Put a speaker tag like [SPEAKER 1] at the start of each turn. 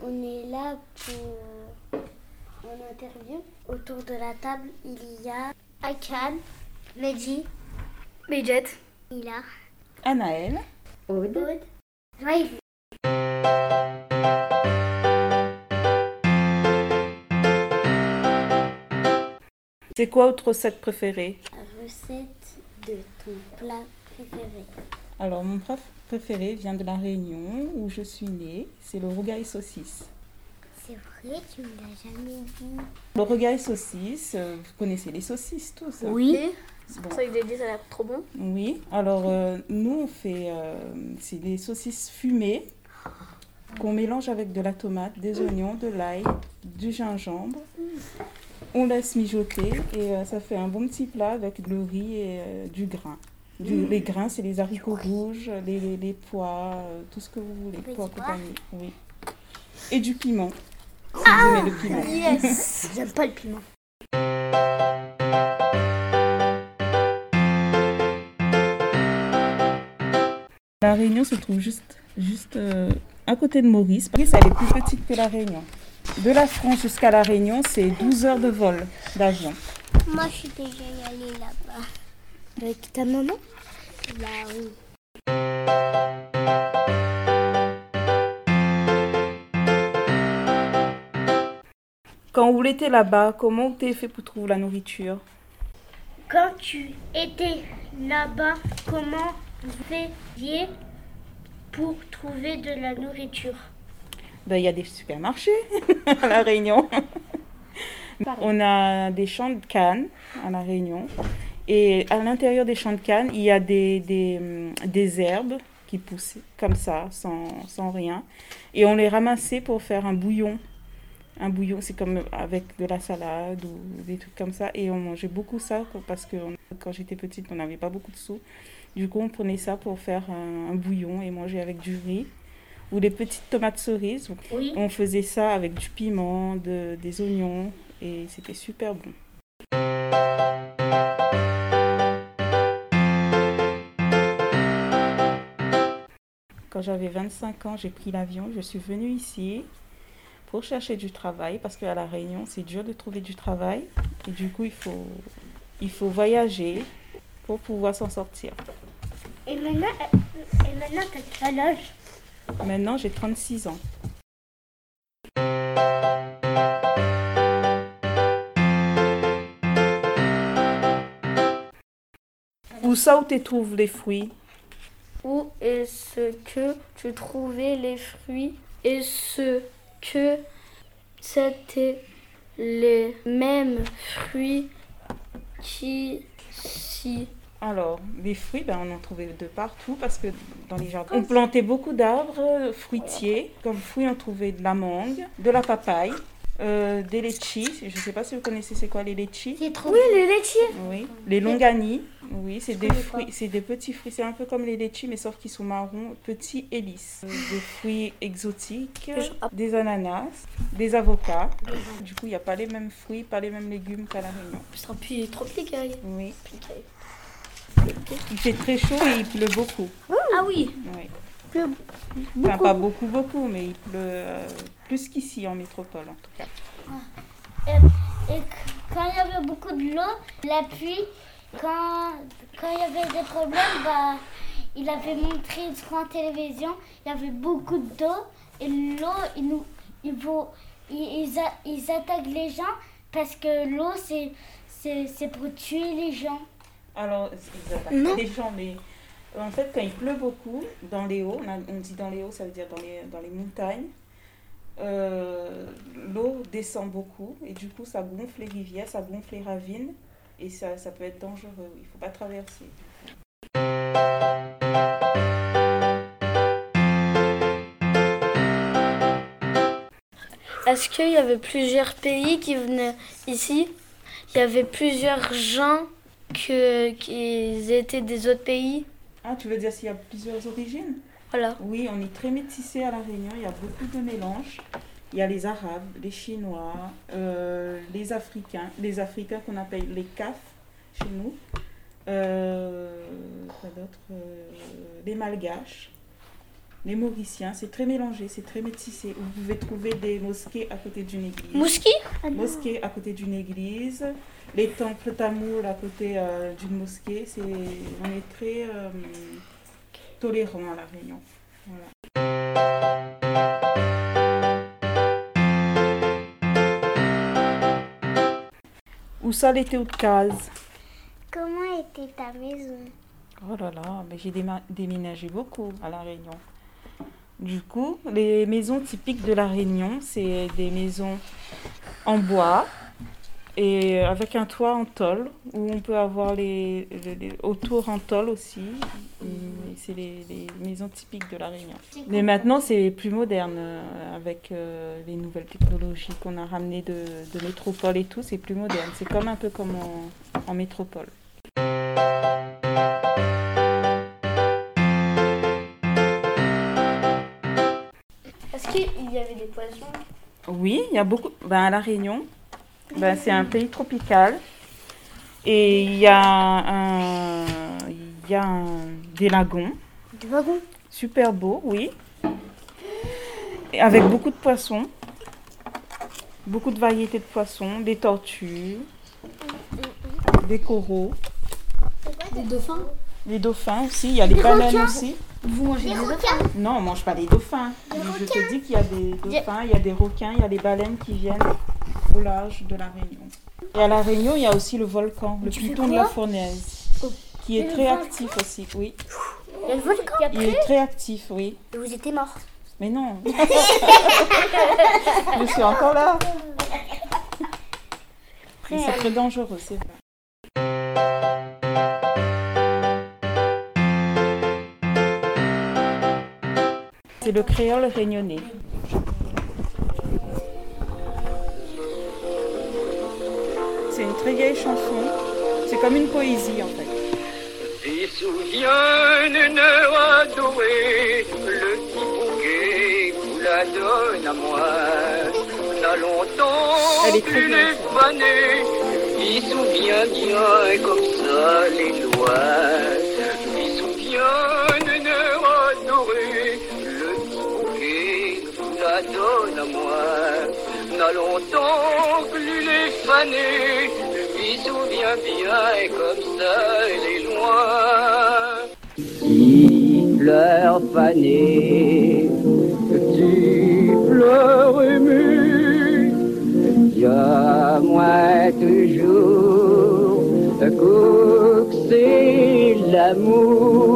[SPEAKER 1] On est là pour une interview. Autour de la table, il y a Akan, Mehdi,
[SPEAKER 2] Medjet,
[SPEAKER 1] Ila,
[SPEAKER 3] Anaël,
[SPEAKER 1] Aude, Joël.
[SPEAKER 3] c'est quoi votre recette préférée?
[SPEAKER 1] La recette de ton plat préféré.
[SPEAKER 3] Alors, mon plat préféré vient de la Réunion où je suis née. C'est le rougail saucisse.
[SPEAKER 1] C'est vrai, tu me l'as jamais dit.
[SPEAKER 3] Le rougail saucisse, vous connaissez les saucisses tous, hein?
[SPEAKER 2] oui. C'est
[SPEAKER 3] Bon.
[SPEAKER 2] pour ça que j'ai dit ça a l'air trop bon.
[SPEAKER 3] Oui, alors nous on fait, c'est des saucisses fumées qu'on mélange avec de la tomate, des oignons, de l'ail, du gingembre. On laisse mijoter et ça fait un bon petit plat avec le riz et du grain. Les grains, c'est les haricots rouges, les pois, tout ce que vous voulez,
[SPEAKER 1] Petits
[SPEAKER 3] pois
[SPEAKER 1] pois.
[SPEAKER 3] compagnie, oui. Et du piment, si vous aimez le piment.
[SPEAKER 2] Yes.
[SPEAKER 1] J'aime pas le piment.
[SPEAKER 3] La Réunion se trouve juste à côté de Maurice. Maurice, elle est plus petite que la Réunion. De la France jusqu'à la Réunion, c'est 12 heures de vol d'avion.
[SPEAKER 1] Moi, je suis déjà allée là-bas. Avec ta maman? Bah oui.
[SPEAKER 3] Quand vous étiez là-bas, comment vous avez fait pour trouver la nourriture?
[SPEAKER 1] Quand tu étais là-bas, comment vous faisiez pour trouver de la nourriture?
[SPEAKER 3] Ben, il y a des supermarchés à la Réunion. On a des champs de canne à la Réunion. Et à l'intérieur des champs de canne, il y a des herbes qui poussent comme ça, sans rien. Et on les ramassait pour faire un bouillon. Un bouillon, c'est comme avec de la salade ou des trucs comme ça. Et on mangeait beaucoup ça parce que quand j'étais petite, on n'avait pas beaucoup de sous. Du coup, on prenait ça pour faire un bouillon et manger avec du riz ou des petites tomates cerises.
[SPEAKER 1] Oui.
[SPEAKER 3] On faisait ça avec du piment, des oignons et c'était super bon. Quand j'avais 25 ans, j'ai pris l'avion, je suis venue ici pour chercher du travail parce qu'à La Réunion, c'est dur de trouver du travail. Et du coup, il faut voyager pour pouvoir s'en sortir.
[SPEAKER 1] Et maintenant t'as quel âge?
[SPEAKER 3] Maintenant, j'ai 36 ans. Où ça où tu trouves les fruits?
[SPEAKER 2] Où est-ce que tu trouvais les fruits? Est-ce que c'était les mêmes fruits qu'ici?
[SPEAKER 3] Alors, les fruits, on en trouvait de partout parce que dans les jardins, on plantait beaucoup d'arbres fruitiers. Comme fruits, on trouvait de la mangue, de la papaye, des litchis. Je ne sais pas si vous connaissez c'est quoi les litchis.
[SPEAKER 1] C'est trop
[SPEAKER 2] Oui, les laitiers.
[SPEAKER 3] Oui, les longanies. Oui, c'est des fruits, c'est des petits fruits. C'est un peu comme les litchis, mais sauf qu'ils sont marrons, petits et lisses. Des fruits exotiques, des ananas, des avocats. Du coup, il n'y a pas les mêmes fruits, pas les mêmes légumes qu'à La Réunion.
[SPEAKER 2] C'est un tropical.
[SPEAKER 3] Oui. Il fait très chaud et il pleut beaucoup.
[SPEAKER 2] Ah oui.
[SPEAKER 3] Oui. Enfin, pas beaucoup, mais il pleut plus qu'ici en métropole en tout cas.
[SPEAKER 1] Et quand il y avait beaucoup de l'eau, la pluie, quand il y avait des problèmes, il avait montré sur la télévision, il y avait beaucoup d'eau et l'eau, ils attaquent les gens parce que l'eau c'est pour tuer les gens.
[SPEAKER 3] Alors, ils attaquent pas les gens, mais en fait, quand il pleut beaucoup, dans les hauts, on dit dans les hauts, ça veut dire dans les montagnes, l'eau descend beaucoup et du coup, ça gonfle les rivières, ça gonfle les ravines et ça peut être dangereux. Il ne faut pas traverser.
[SPEAKER 2] Est-ce qu'il y avait plusieurs pays qui venaient ici? Il y avait plusieurs gens qui étaient des autres pays?
[SPEAKER 3] Ah, tu veux dire s'il y a plusieurs origines?
[SPEAKER 2] Voilà.
[SPEAKER 3] Oui, on est très métissés à La Réunion, il y a beaucoup de mélanges. Il y a les Arabes, les Chinois, les Africains qu'on appelle les CAF chez nous. Quoi d'autre? Les Malgaches. Les Mauriciens, c'est très mélangé, c'est très métissé. Vous pouvez trouver des mosquées à côté d'une église. Mosquées à côté d'une église. Les temples tamouls à côté d'une mosquée. On est très tolérant à La Réunion. Voilà. Où ça l'été de case?
[SPEAKER 1] Comment était ta maison?
[SPEAKER 3] Oh là là, mais j'ai déménagé beaucoup à La Réunion. Du coup, les maisons typiques de La Réunion, c'est des maisons en bois et avec un toit en tôle, où on peut avoir les autour en tôle aussi. C'est les maisons typiques de La Réunion. Mais maintenant, c'est plus moderne avec les nouvelles technologies qu'on a ramenées de métropole et tout. C'est plus moderne. C'est un peu comme en métropole.
[SPEAKER 2] Est-ce qu'il y avait des poissons?
[SPEAKER 3] Oui, il y a beaucoup. À La Réunion, c'est un pays tropical et il y a des lagons.
[SPEAKER 2] Des wagons?
[SPEAKER 3] Super beaux, oui. Et avec beaucoup de poissons, beaucoup de variétés de poissons, des tortues, des coraux.
[SPEAKER 2] Des dauphins?
[SPEAKER 3] Les dauphins aussi, il y a les baleines aussi.
[SPEAKER 2] Vous mangez des dauphins?
[SPEAKER 3] Non, on ne mange pas les dauphins. Je te dis qu'il y a des dauphins, il y a des requins, il y a des baleines qui viennent au large de La Réunion. Et à La Réunion, il y a aussi le volcan, le Piton de la Fournaise, qui est très actif aussi, oui.
[SPEAKER 2] Il y a le volcan?
[SPEAKER 3] Il est très actif, oui.
[SPEAKER 2] Et vous étiez mort?
[SPEAKER 3] Mais non. Je suis encore là. Mais c'est très dangereux, c'est vrai. C'est le créole réunionnais. C'est une très vieille chanson. C'est comme une poésie en fait.
[SPEAKER 4] Des souviens adoré, le petit bouquet vous la donne à moi. On a longtemps pu les faner, il souvient bien comme ça les lois. Il souvient adoré, le petit bouquet vous la donne à moi. On a longtemps pu les faner, il souvient bien comme ça les loin. Il pleure fané, tu pleures ému, y'a moi toujours, que c'est l'amour.